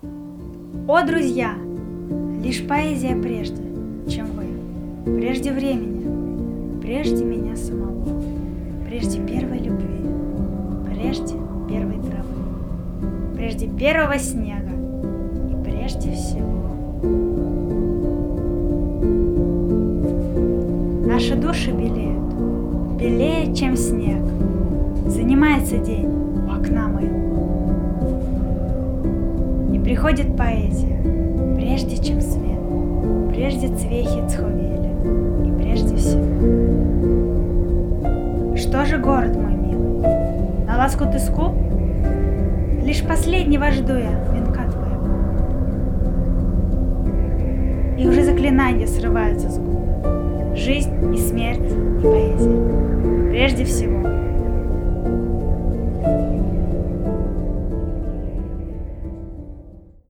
О, друзья! Лишь поэзия прежде, чем вы, прежде времени, прежде меня самого, прежде первой любви, прежде первой травы, прежде первого снега и прежде всего. Наши души белеют, белее, чем снег, занимается день у окна моего. И приходит поэзия, прежде чем свет, прежде цвехи цховели и прежде всего. Что же, город мой милый, на ласку ты скуп? Лишь последнего жду я венка твоего. И уже заклинания срываются с губ. Жизнь и смерть и поэзия, прежде всего.